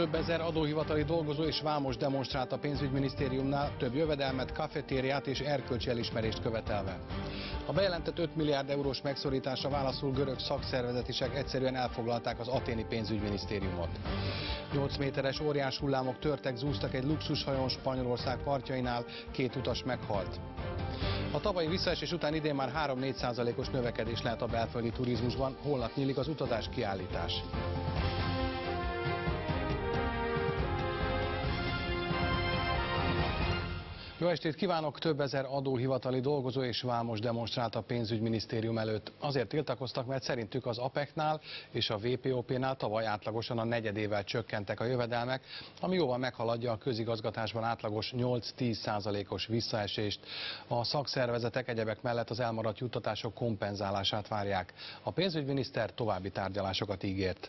Több ezer adóhivatali dolgozó és vámos demonstrált a pénzügyminisztériumnál, több jövedelmet, kafetériát és erkölcsi elismerést követelve. A bejelentett 5 milliárd eurós megszorításra válaszul görög szakszervezetisek egyszerűen elfoglalták az athéni pénzügyminisztériumot. 8 méteres óriás hullámok törtek, zúztak egy luxushajón Spanyolország partjainál, 2 utas meghalt. A tavalyi visszaesés után idén már 3-4%-os növekedés lehet a belföldi turizmusban, holnap nyílik az utazás kiállítás. Jó estét kívánok! Több ezer adóhivatali dolgozó és vámos demonstrált a pénzügyminisztérium előtt. Azért tiltakoztak, mert szerintük az APEC-nál és a WPOP-nál tavaly átlagosan a negyedével csökkentek a jövedelmek, ami jóval meghaladja a közigazgatásban átlagos 8-10%-os visszaesést. A szakszervezetek egyebek mellett az elmaradt juttatások kompenzálását várják. A pénzügyminiszter további tárgyalásokat ígért.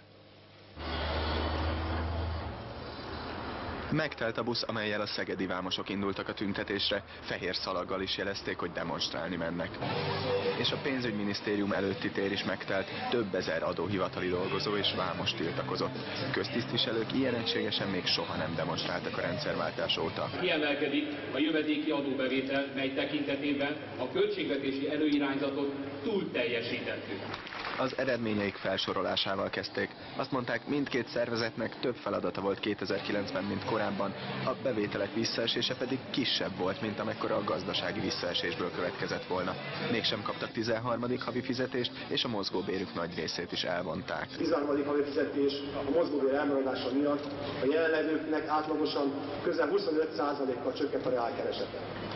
Megtelt a busz, amellyel a szegedi vámosok indultak a tüntetésre, fehér szalaggal is jelezték, hogy demonstrálni mennek. És a pénzügyminisztérium előtti tér is megtelt, több ezer adóhivatali dolgozó és vámos tiltakozott. Köztisztviselők ilyen egységesen még soha nem demonstráltak a rendszerváltás óta. Kiemelkedik a jövedéki adóbevétel, mely tekintetében a költségvetési előirányzatot túl teljesítettük. Az eredményeik felsorolásával kezdték. Azt mondták, mindkét szervezetnek több feladata volt 2009-ben, mint korábban, a bevételek visszaesése pedig kisebb volt, mint amekkora a gazdasági visszaesésből következett volna. Mégsem kaptak 13. havi fizetést, és a mozgóbérük nagy részét is elvonták. 13. havi fizetés a mozgóbér elmaradása miatt a jelenlevőknek átlagosan közel 25%-kal csökkent a reálkeresete.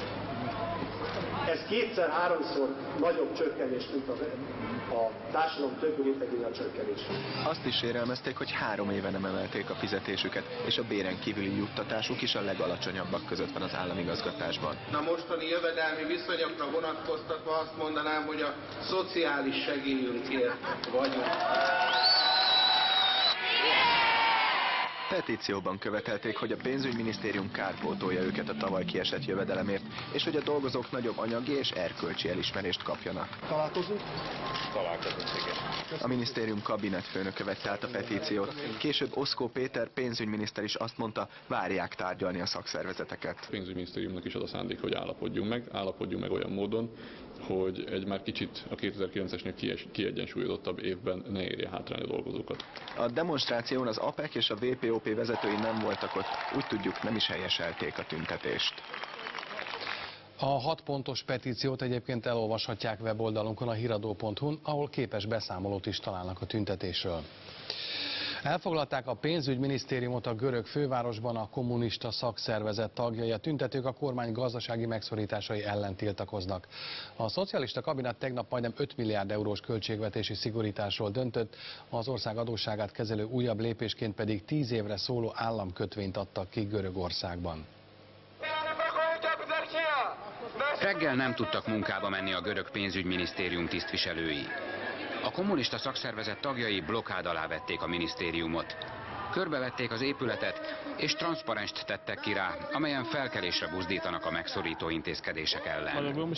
Ez kétszer-háromszor nagyobb csökkenés, mint a társadalom többi rétegének csökkenés. Azt is sérelmezték, hogy 3 éve nem emelték a fizetésüket, és a béren kívüli juttatásuk is a legalacsonyabbak között van az államigazgatásban. A mostani jövedelmi viszonyokra vonatkoztatva azt mondanám, hogy a szociális segélyünkért vagyunk. Petícióban követelték, hogy a pénzügyminisztérium kárpótolja őket a tavaly kiesett jövedelemért, és hogy a dolgozók nagyobb anyagi és erkölcsi elismerést kapjanak. Találkozunk? Találkozunk, igen. A minisztérium kabinetfőnöke vette át a petíciót. Később Oszkó Péter pénzügyminiszter is azt mondta, várják tárgyalni a szakszervezeteket. A pénzügyminisztériumnak is az a szándék, hogy állapodjunk meg olyan módon, hogy egy már kicsit a 2009-esnél kiegyensúlyozottabb évben ne érje hátrálni a dolgozókat. A demonstráción az APEC és a WPOP vezetői nem voltak ott, úgy tudjuk, nem is helyeselték a tüntetést. A 6 pontos petíciót egyébként elolvashatják weboldalunkon, a hiradó.hu-n, ahol képes beszámolót is találnak a tüntetésről. Elfoglalták a pénzügyminisztériumot a görög fővárosban a kommunista szakszervezet tagjai. A tüntetők a kormány gazdasági megszorításai ellen tiltakoznak. A szocialista kabinet tegnap majdnem 5 milliárd eurós költségvetési szigorításról döntött, az ország adósságát kezelő újabb lépésként pedig 10 évre szóló államkötvényt adtak ki Görögországban. Reggel nem tudtak munkába menni a görög pénzügyminisztérium tisztviselői. A kommunista szakszervezet tagjai blokkád alá vették a minisztériumot. Körbevették az épületet, és transzparenst tettek ki rá, amelyen felkelésre buzdítanak a megszorító intézkedések ellen.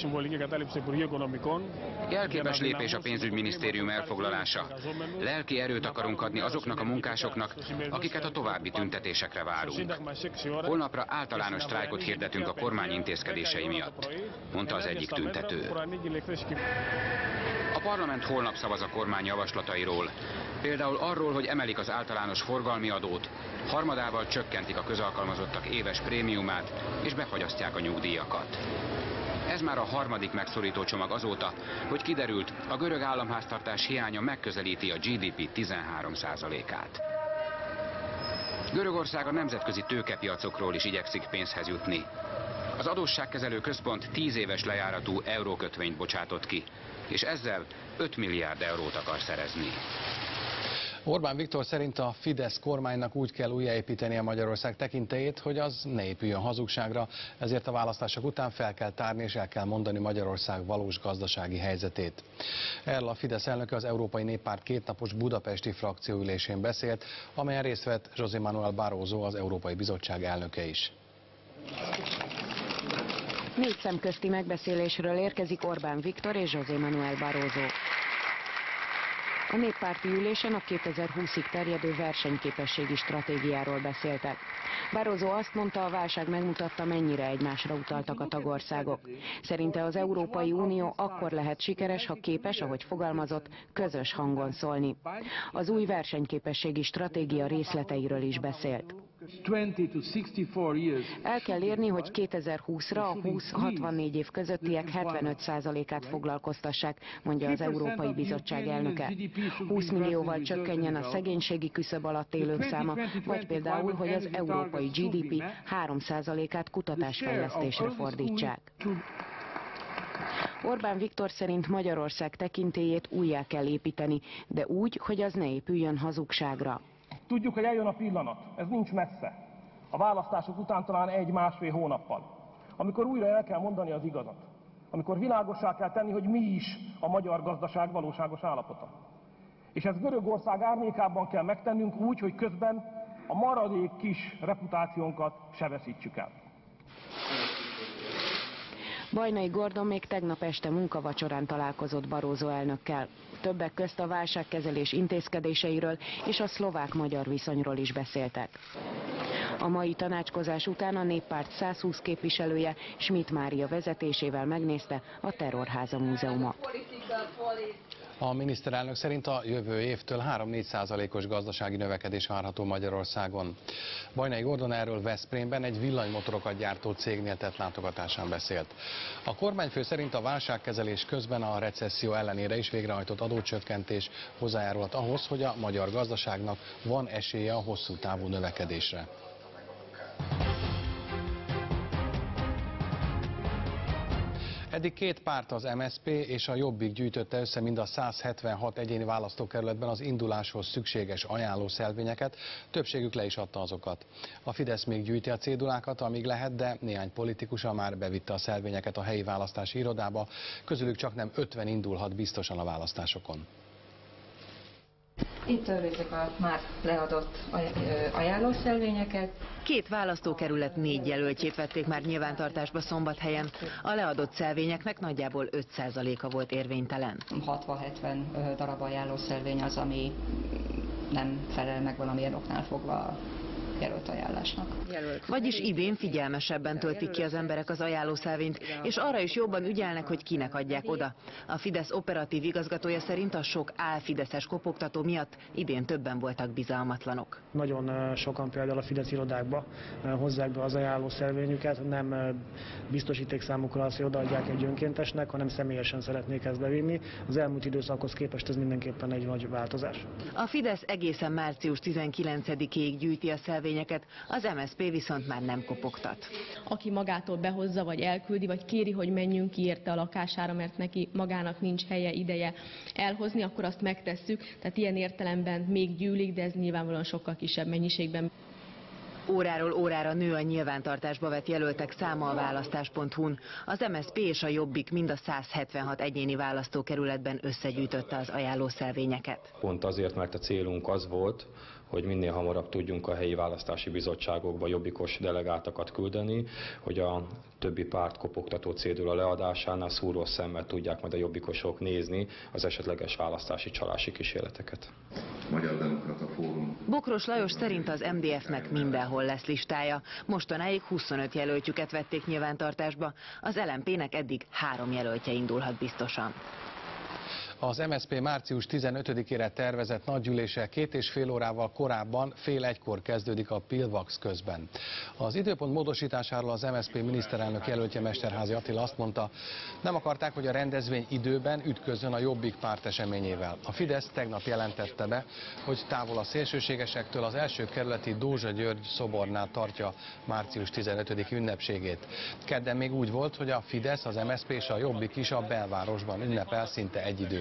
Jelképes lépés a pénzügyminisztérium elfoglalása. Lelki erőt akarunk adni azoknak a munkásoknak, akiket a további tüntetésekre várunk. Holnapra általános sztrájkot hirdetünk a kormány intézkedései miatt, mondta az egyik tüntető. A parlament holnap szavaz a kormány javaslatairól, például arról, hogy emelik az általános forgalmi adót, harmadával csökkentik a közalkalmazottak éves prémiumát és befagyasztják a nyugdíjakat. Ez már a 3. megszorító csomag azóta, hogy kiderült, a görög államháztartás hiánya megközelíti a GDP 13%-át. Görögország a nemzetközi tőkepiacokról is igyekszik pénzhez jutni. Az adósságkezelő központ 10 éves lejáratú eurókötvényt bocsátott ki, és ezzel 5 milliárd eurót akar szerezni. Orbán Viktor szerint a Fidesz kormánynak úgy kell újjáépíteni a Magyarország tekintélyét, hogy az ne épüljön hazugságra, ezért a választások után fel kell tárni és el kell mondani Magyarország valós gazdasági helyzetét. Erről a Fidesz elnöke az Európai Néppárt 2 napos budapesti frakcióülésén beszélt, amelyen részt vett José Manuel Barroso, az Európai Bizottság elnöke is. 4 szemközti megbeszélésről érkezik Orbán Viktor és José Manuel Barroso. A néppárti ülésen a 2020-ig terjedő versenyképességi stratégiáról beszéltek. Barroso azt mondta, a válság megmutatta, mennyire egymásra utaltak a tagországok. Szerinte az Európai Unió akkor lehet sikeres, ha képes, ahogy fogalmazott, közös hangon szólni. Az új versenyképességi stratégia részleteiről is beszélt. El kell érni, hogy 2020-ra a 20-64 év közöttiek 75%-át foglalkoztassák, mondja az Európai Bizottság elnöke. 20 millióval csökkenjen a szegénységi küszöb alatt élők száma, vagy például, hogy az európai GDP 3%-át kutatásfejlesztésre fordítsák. Orbán Viktor szerint Magyarország tekintélyét újjá kell építeni, de úgy, hogy az ne épüljön hazugságra. Tudjuk, hogy eljön a pillanat, ez nincs messze. A választások után talán 1-1,5 hónappal, amikor újra el kell mondani az igazat. Amikor világossá kell tenni, hogy mi is a magyar gazdaság valóságos állapota. És ezt Görögország árnyékában kell megtennünk úgy, hogy közben a maradék kis reputációnkat se veszítsük el. Bajnai Gordon még tegnap este munkavacsorán találkozott Barroso elnökkel. Többek közt a válságkezelés intézkedéseiről és a szlovák-magyar viszonyról is beszéltek. A mai tanácskozás után a Néppárt 120 képviselője Schmidt Mária vezetésével megnézte a Terrorháza múzeumot. A miniszterelnök szerint a jövő évtől 3-4%-os gazdasági növekedés várható Magyarországon. Bajnai Gordon erről Veszprémben egy villanymotorokat gyártó cégnél tett látogatásán beszélt. A kormányfő szerint a válságkezelés közben a recesszió ellenére is végrehajtott adócsökkentés hozzájárulhat ahhoz, hogy a magyar gazdaságnak van esélye a hosszú távú növekedésre. Eddig két párt, az MSZP és a Jobbik gyűjtötte össze mind a 176 egyéni választókerületben az induláshoz szükséges ajánlószelvényeket, többségük le is adta azokat. A Fidesz még gyűjti a cédulákat, amíg lehet, de néhány politikusa már bevitte a szelvényeket a helyi választási irodába, közülük csaknem 50 indulhat biztosan a választásokon. Itt őrizzük a már leadott ajánlószelvényeket. Két választókerület 4 jelöltjét vették már nyilvántartásba Szombathelyen. A leadott szelvényeknek nagyjából 5%-a volt érvénytelen. 60-70 darab ajánlószelvény az, ami nem felel meg valamilyen oknál fogva jelölt ajánlásnak. Vagyis idén figyelmesebben töltik ki az emberek az ajánlószelvényt, és arra is jobban ügyelnek, hogy kinek adják oda. A Fidesz operatív igazgatója szerint a sok álfideszes kopogtató miatt idén többen voltak bizalmatlanok. Nagyon sokan például a Fidesz irodákba hozzák be az ajánlószelvényüket, nem biztosíték számukra azt, hogy odaadják egy önkéntesnek, hanem személyesen szeretnék ezt bevinni. Az elmúlt időszakhoz képest ez mindenképpen egy nagy változás. A Fidesz egészen március 19-ig gyűjti a szelvényeket, az MSZP viszont már nem kopogtat. Aki magától behozza, vagy elküldi, vagy kéri, hogy menjünk ki érte a lakására, mert neki magának nincs helye, ideje elhozni, akkor azt megtesszük. Tehát ilyen értelemben még gyűlik, de ez nyilvánvalóan sokkal kisebb mennyiségben. Óráról órára nő a nyilvántartásba vett jelöltek száma a választás.hu-n. Az MSZP és a Jobbik mind a 176 egyéni választókerületben összegyűjtötte az ajánlószelvényeket. Pont azért, mert a célunk az volt, hogy minél hamarabb tudjunk a helyi választási bizottságokba jobbikos delegáltakat küldeni, hogy a többi párt kopogtató cédula leadásánál szúró szemmel tudják majd a jobbikosok nézni az esetleges választási csalási kísérleteket. Magyar Demokrata Fórum. Bokros Lajos szerint az MDF-nek mindenhol lesz listája. Mostanáig 25 jelöltjüket vették nyilvántartásba, az LMP-nek eddig 3 jelöltje indulhat biztosan. Az MSZP március 15-ére tervezett nagygyűlése 2,5 órával korábban fél 1-kor kezdődik a Pilvax közben. Az időpont módosításáról az MSZP miniszterelnök jelöltje Mesterházy Attila azt mondta, nem akarták, hogy a rendezvény időben ütközzön a Jobbik párt eseményével. A Fidesz tegnap jelentette be, hogy távol a szélsőségesektől az első kerületi Dózsa György szobornál tartja március 15. ünnepségét. Kedden még úgy volt, hogy a Fidesz, az MSZP és a Jobbik is a belvárosban ünnepel szinte egy időben.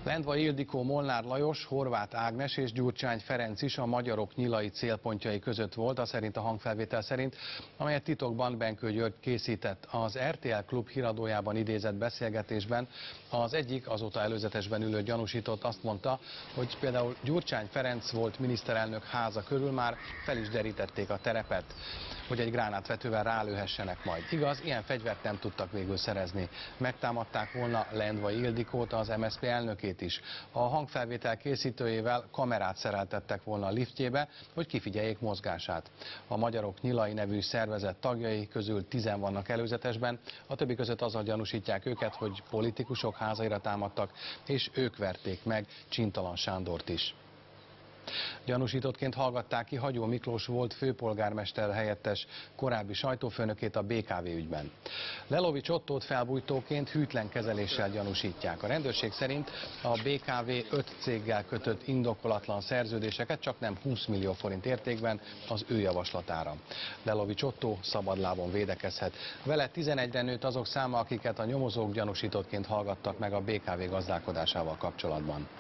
Lendvai Ildikó, Molnár Lajos, Horváth Ágnes és Gyurcsány Ferenc is a magyarok nyilai célpontjai között volt, szerint a hangfelvétel szerint, amelyet titokban Benkő György készített. Az RTL Klub híradójában idézett beszélgetésben az egyik azóta előzetesben ülő gyanúsított azt mondta, hogy például Gyurcsány Ferenc volt miniszterelnök háza körül már fel is derítették a terepet, hogy egy gránátvetővel rálőhessenek majd. Igaz, ilyen fegyvert nem tudtak végül szerezni. Megtámadták volna Lendvai Ildikót, az MSZP elnökét is. A hangfelvétel készítőjével kamerát szereltettek volna a liftjébe, hogy kifigyeljék mozgását. A Magyarok Nyilai nevű szervezet tagjai közül 10 vannak előzetesben, a többi között azzal gyanúsítják őket, hogy politikusok házaira támadtak, és ők verték meg Csintalan Sándort is. Gyanúsítottként hallgatták ki Hagyó Miklós volt főpolgármester helyettes korábbi sajtófőnökét a BKV ügyben. Lelovics Ottót felbújtóként hűtlen kezeléssel gyanúsítják. A rendőrség szerint a BKV 5 céggel kötött indokolatlan szerződéseket csak nem 20 millió forint értékben az ő javaslatára. Lelovics Ottó szabadlábon védekezhet. Vele 11-re nőtt azok száma, akiket a nyomozók gyanúsítottként hallgattak meg a BKV gazdálkodásával kapcsolatban.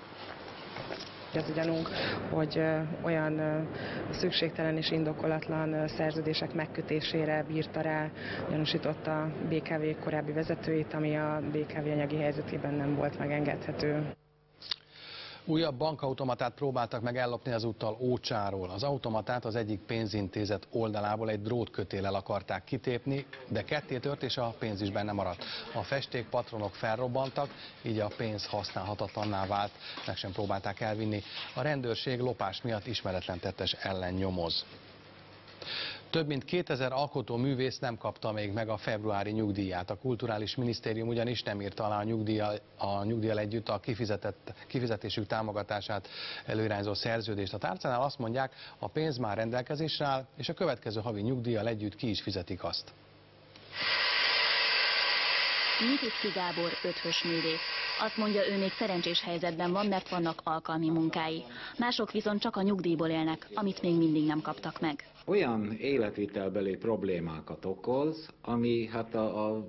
Az a gyanunk, hogy olyan szükségtelen és indokolatlan szerződések megkötésére bírta rá gyanúsított a BKV korábbi vezetőit, ami a BKV anyagi helyzetében nem volt megengedhető. Újabb bankautomatát próbáltak meg ellopni ezúttal Ócsáról. Az automatát az egyik pénzintézet oldalából egy drótkötéllel akarták kitépni, de ketté tört és a pénz is benne maradt. A festékpatronok felrobbantak, így a pénz használhatatlanná vált, meg sem próbálták elvinni. A rendőrség lopás miatt ismeretlen tettes ellen nyomoz. Több mint 2000 alkotóművész nem kapta még meg a februári nyugdíját. A Kulturális Minisztérium ugyanis nem írta alá a nyugdíjjal együtt a kifizetésük támogatását előirányzó szerződést. A tárcánál azt mondják, a pénz már rendelkezésre áll, és a következő havi nyugdíjjal együtt ki is fizetik azt. Nyitицki Gábor ötvös művész. Azt mondja, ő még szerencsés helyzetben van, mert vannak alkalmi munkái. Mások viszont csak a nyugdíjból élnek, amit még mindig nem kaptak meg. Olyan életvitelbeli problémákat okoz, ami hát a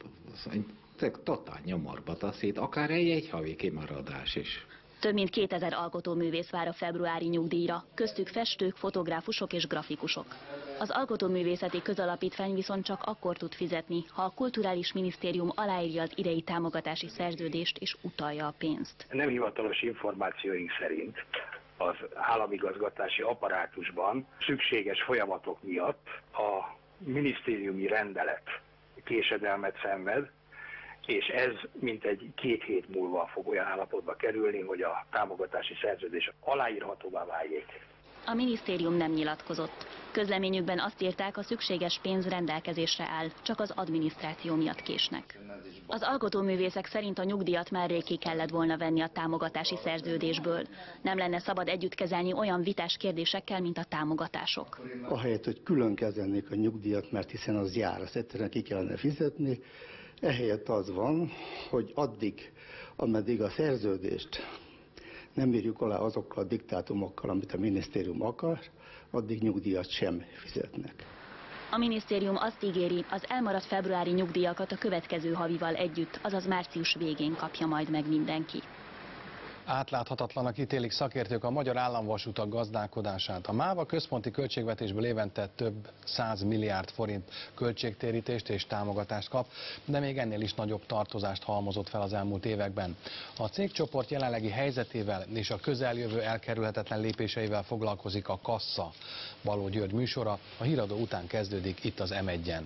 totál nyomorba taszít, akár egy havi kimaradás is. Több mint 2000 alkotóművész vár a februári nyugdíjra, köztük festők, fotográfusok és grafikusok. Az Alkotóművészeti Közalapítvány viszont csak akkor tud fizetni, ha a Kulturális Minisztérium aláírja az idei támogatási szerződést és utalja a pénzt. Nem hivatalos információink szerint az államigazgatási apparátusban szükséges folyamatok miatt a minisztériumi rendelet késedelmet szenved, és ez mintegy 2 hét múlva fog olyan állapotba kerülni, hogy a támogatási szerződés aláírhatóvá váljék. A minisztérium nem nyilatkozott. Közleményükben azt írták, a szükséges pénz rendelkezésre áll, csak az adminisztráció miatt késnek. Az alkotóművészek szerint a nyugdíjat már rég ki kellett volna venni a támogatási szerződésből. Nem lenne szabad együtt kezelni olyan vitás kérdésekkel, mint a támogatások. Ahelyett, hogy külön kezelnék a nyugdíjat, mert hiszen az jár, azt egyszerűen ki kellene fizetni, ehelyett az van, hogy addig, ameddig a szerződést nem írjuk alá azokkal a diktátumokkal, amit a minisztérium akar, addig nyugdíjat sem fizetnek. A minisztérium azt ígéri, az elmaradt februári nyugdíjakat a következő havival együtt, azaz március végén kapja majd meg mindenki. Átláthatatlanak ítélik szakértők a Magyar Államvasutak gazdálkodását. A MÁV a központi költségvetésből évente több 100 milliárd forint költségtérítést és támogatást kap, de még ennél is nagyobb tartozást halmozott fel az elmúlt években. A cégcsoport jelenlegi helyzetével és a közeljövő elkerülhetetlen lépéseivel foglalkozik a Kassa. Baló György műsora a híradó után kezdődik itt az M1-en.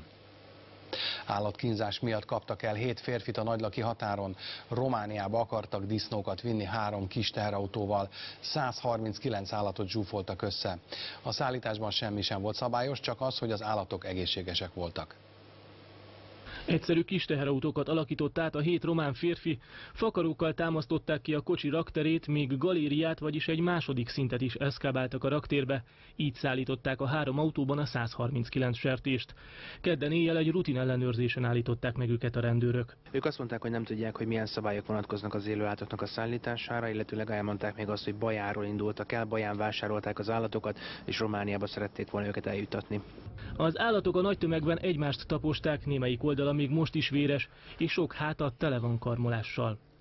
Állatkínzás miatt kaptak el 7 férfit a nagylaki határon. Romániába akartak disznókat vinni 3 kis teherautóval. 139 állatot zsúfoltak össze. A szállításban semmi sem volt szabályos, csak az, hogy az állatok egészségesek voltak. Egyszerű kis teherautókat alakított át a 7 román férfi, fakarókkal támasztották ki a kocsi rakterét, míg galériát, vagyis egy második szintet is eszkábáltak a raktérbe. Így szállították a 3 autóban a 139 sertést. Kedden éjjel egy rutinellenőrzésen állították meg őket a rendőrök. Ők azt mondták, hogy nem tudják, hogy milyen szabályok vonatkoznak az élőállatoknak a szállítására, illetőleg elmondták még azt, hogy Bajáról indultak el, Baján vásárolták az állatokat, és Romániába szerették volna őket eljutatni. Az állatok a nagy tömegben egymást taposták, némelyik oldala még most is véres, és sok háta tele van karmolással.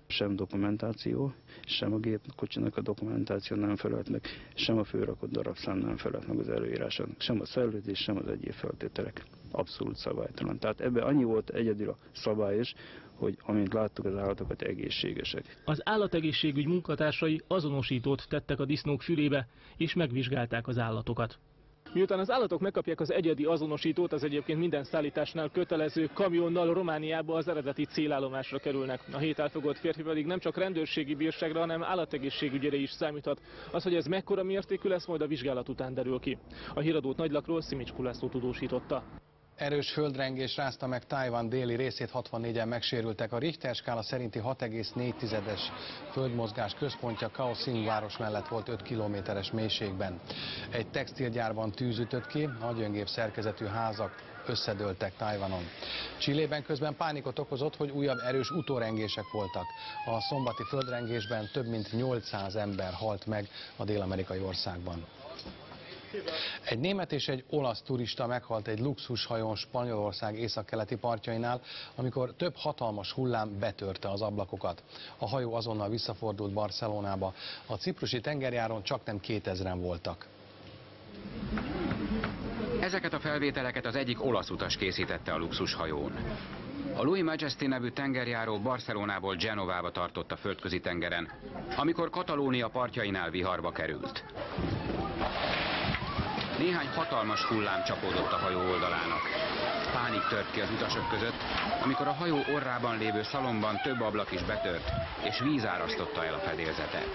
Sem dokumentáció, sem a gépkocsinak a dokumentáció nem felelt meg, sem a főrakott darabszám nem felelt meg az előírásnak, sem a szellőzés, sem az egyéb feltételek. Abszolút szabálytalan. Tehát ebben annyi volt egyedül a szabályos, hogy amint láttuk, az állatokat egészségesek. Az állategészségügy munkatársai azonosítót tettek a disznók fülébe, és megvizsgálták az állatokat. Miután az állatok megkapják az egyedi azonosítót, az egyébként minden szállításnál kötelező kamionnal Romániába az eredeti célállomásra kerülnek. A 7 elfogott férfi pedig nem csak rendőrségi bírságra, hanem állategészségügyre is számíthat. Az, hogy ez mekkora mértékű lesz, majd a vizsgálat után derül ki. A Híradót Nagylakról Szimicskó László tudósította. Erős földrengés rázta meg Tajvan déli részét, 64-en megsérültek. A Richter skála szerinti 6,4-es földmozgás központja Kaohsiung város mellett volt 5 kilométeres mélységben. Egy textilgyárban tűz ütött ki, nagyöngép szerkezetű házak összedőltek Tajvanon. Chilében közben pánikot okozott, hogy újabb erős utórengések voltak. A szombati földrengésben több mint 800 ember halt meg a dél-amerikai országban. Egy német és egy olasz turista meghalt egy luxushajón Spanyolország északkeleti partjainál, amikor több hatalmas hullám betörte az ablakokat. A hajó azonnal visszafordult Barcelonába. A ciprusi tengerjáron csaknem 2000-en voltak. Ezeket a felvételeket az egyik olasz utas készítette a luxushajón. A Louis Majesty nevű tengerjáró Barcelonából Genovába tartott a földközi tengeren, amikor Katalónia partjainál viharba került. Néhány hatalmas hullám csapódott a hajó oldalának. Pánik tört ki az utasok között, amikor a hajó orrában lévő szalomban több ablak is betört, és víz árasztotta el a fedélzetet.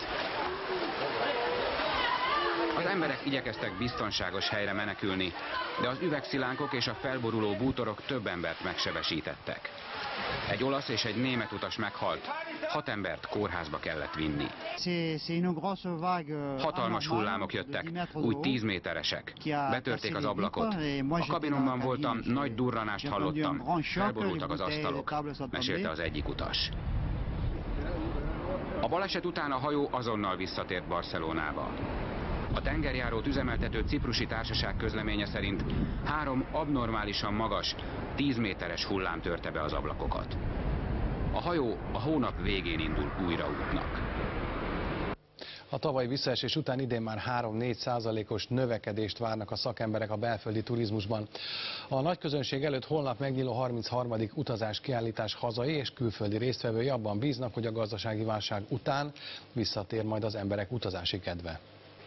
Az emberek igyekeztek biztonságos helyre menekülni, de az üvegszilánkok és a felboruló bútorok több embert megsebesítettek. Egy olasz és egy német utas meghalt, 6 embert kórházba kellett vinni. Hatalmas hullámok jöttek, úgy 10 méteresek. Betörték az ablakot. A kabinomban voltam, nagy durranást hallottam, felborultak az asztalok, mesélte az egyik utas. A baleset után a hajó azonnal visszatért Barcelonába. A tengerjárót üzemeltető ciprusi társaság közleménye szerint 3 abnormálisan magas, 10 méteres hullám törte be az ablakokat. A hajó a hónap végén indul újra útnak. A tavalyi visszaesés után idén már 3-4%-os növekedést várnak a szakemberek a belföldi turizmusban. A nagyközönség előtt holnap megnyíló 33. utazáskiállítás hazai és külföldi résztvevői abban bíznak, hogy a gazdasági válság után visszatér majd az emberek utazási kedve.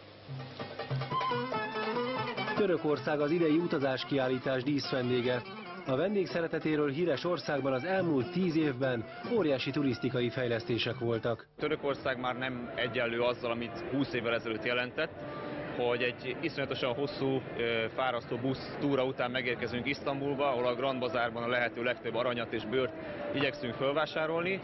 Törökország az idei utazáskiállítás díszvendége. A vendégszeretetéről híres országban az elmúlt 10 évben óriási turisztikai fejlesztések voltak. Törökország már nem egyenlő azzal, amit 20 évvel ezelőtt jelentett, hogy egy iszonyatosan hosszú, fárasztó busz túra után megérkezünk Isztambulba, ahol a Grand Bazárban a lehető legtöbb aranyat és bőrt igyekszünk fölvásárolni.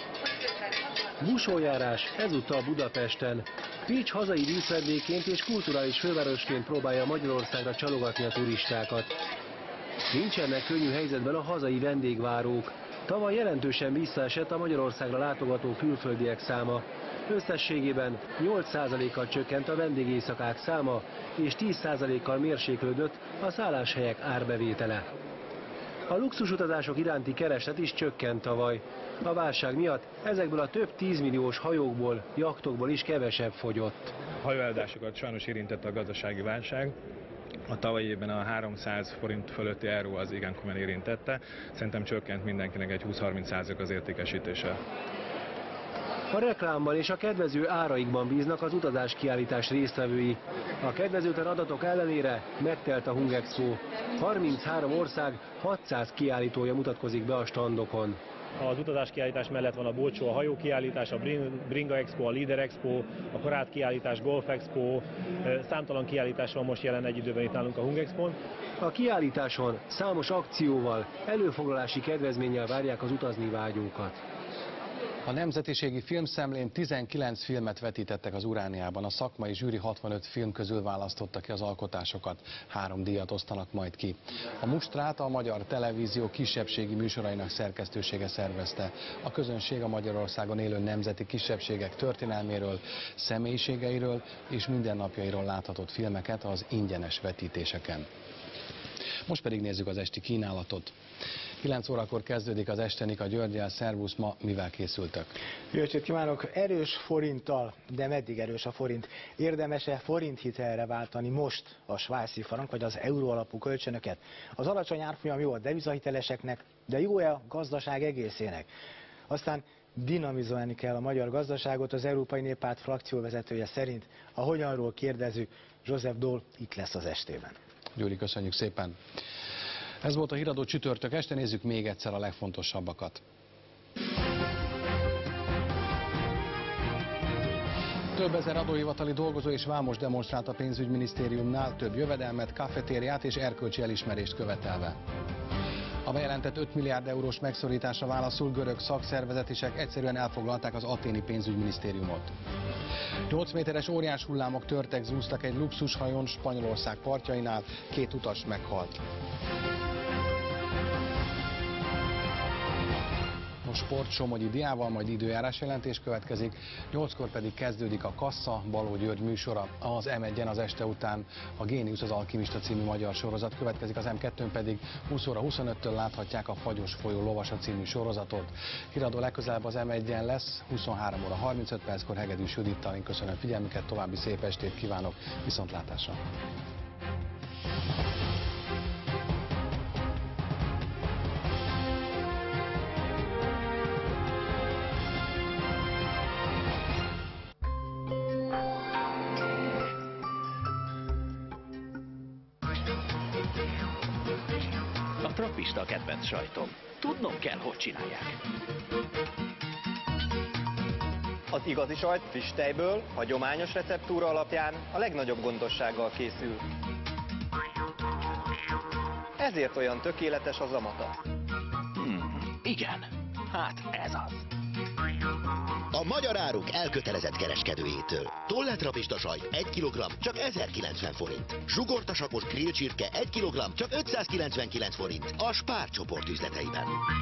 Busójárás ezúttal Budapesten. Pécs hazai díszvendégként és kulturális fővárosként próbálja Magyarországra csalogatni a turistákat. Nincsenek könnyű helyzetben a hazai vendégvárók. Tavaly jelentősen visszaesett a Magyarországra látogató külföldiek száma. Összességében 8%-kal csökkent a vendégéjszakák száma, és 10%-kal mérséklődött a szálláshelyek árbevétele. A luxusutazások iránti kereslet is csökkent tavaly. A válság miatt ezekből a több 10 milliós hajókból, jachtokból is kevesebb fogyott. A hajóeladásokat sajnos érintette a gazdasági válság. A tavalyi évben a 300 forint fölötti euró az igen komolyan érintette. Szerintem csökkent mindenkinek egy 20-30% az értékesítése. A reklámban és a kedvező áraikban bíznak az utazáskiállítás résztvevői. A kedvezőtlen adatok ellenére megtelt a Hungexpo. 33 ország 600 kiállítója mutatkozik be a standokon. Az utazáskiállítás mellett van a Bolcsó, a hajókiállítás, a Bringa Expo, a Leader Expo, a Korát kiállítás, Golf Expo, számtalan kiállítás van most jelen egy időben itt nálunk a Hungexpon. A kiállításon számos akcióval, előfoglalási kedvezménnyel várják az utazni vágyókat. A Nemzetiségi Filmszemlén 19 filmet vetítettek az Urániában. A szakmai zsűri 65 film közül választotta ki az alkotásokat. 3 díjat osztanak majd ki. A mustrát a Magyar Televízió kisebbségi műsorainak szerkesztősége szervezte. A közönség a Magyarországon élő nemzeti kisebbségek történelméről, személyiségeiről és mindennapjairól láthatott filmeket az ingyenes vetítéseken. Most pedig nézzük az esti kínálatot. 9 órakor kezdődik az este Nika Györggyel. Szervusz, ma mivel készültök? Jó estét kívánok! Erős forinttal, de meddig erős a forint? Érdemes-e forinthitelre váltani most a svájci frank vagy az euró alapú kölcsönöket? Az alacsony árfolyam jó a devizahiteleseknek, de jó-e a gazdaság egészének? Aztán dinamizálni kell a magyar gazdaságot, az Európai Néppárt frakcióvezetője szerint. A hogyanról kérdezzük, Joseph Daul itt lesz az estében. Gyuri, köszönjük szépen! Ez volt a Híradó csütörtök este, nézzük még egyszer a legfontosabbakat. Több ezer adóhivatali dolgozó és vámos demonstrált a pénzügyminisztériumnál, több jövedelmet, kafetériát és erkölcsi elismerést követelve. A bejelentett 5 milliárd eurós megszorításra válaszul görög szakszervezetisek egyszerűen elfoglalták az athéni pénzügyminisztériumot. 8 méteres óriás hullámok törtek, zúztak egy luxushajón Spanyolország partjainál, 2 utas meghalt. Most sport Somogyi Diával, majd időjárás jelentés következik, 8-kor pedig kezdődik a Kassa, Baló György műsora. Az M1-en az este után a Géniusz az alkimista című magyar sorozat következik, az M2-n pedig 20 óra 25-től láthatják a Fagyos folyó lovasa című sorozatot. Híradó legközelebb az M1-en lesz, 23 óra 35 perckor Hegedűs Judittal. Én köszönöm figyelmüket, további szép estét kívánok, viszontlátásra! A kedvenc sajtom. Tudnom kell, hogy csinálják. Az igazi sajt friss tejből, hagyományos receptúra alapján a legnagyobb gondossággal készül. Ezért olyan tökéletes az amata. Igen, hát ez az. A Magyar Áruk elkötelezett kereskedőjétől. Tollátrapista sajt 1 kg csak 1090 forint. Zsugortasapos grillcsirke 1 kg csak 599 forint. A Spár csoport üzleteiben.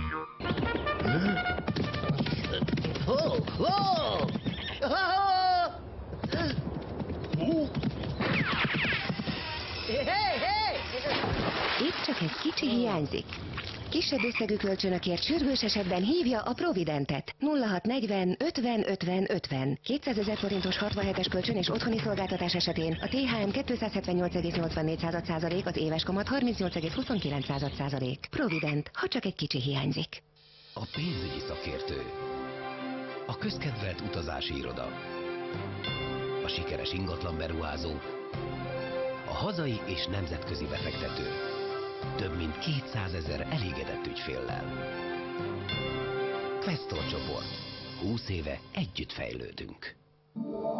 Itt csak egy kicsi hiányzik. Kisebb összegű kölcsönökért sürgős esetben hívja a Providentet. 0640 50 50 50. 200 000 forintos 67-es kölcsön és otthoni szolgáltatás esetén a THM 278,84%, az éves kamat 38,29%. Provident, ha csak egy kicsi hiányzik. A pénzügyi szakértő. A közkedvelt utazási iroda. A sikeres ingatlan beruházó. A hazai és nemzetközi befektető. Több mint 200 000 elégedett ügyféllel. Questor csoport. 20 éve együtt fejlődünk.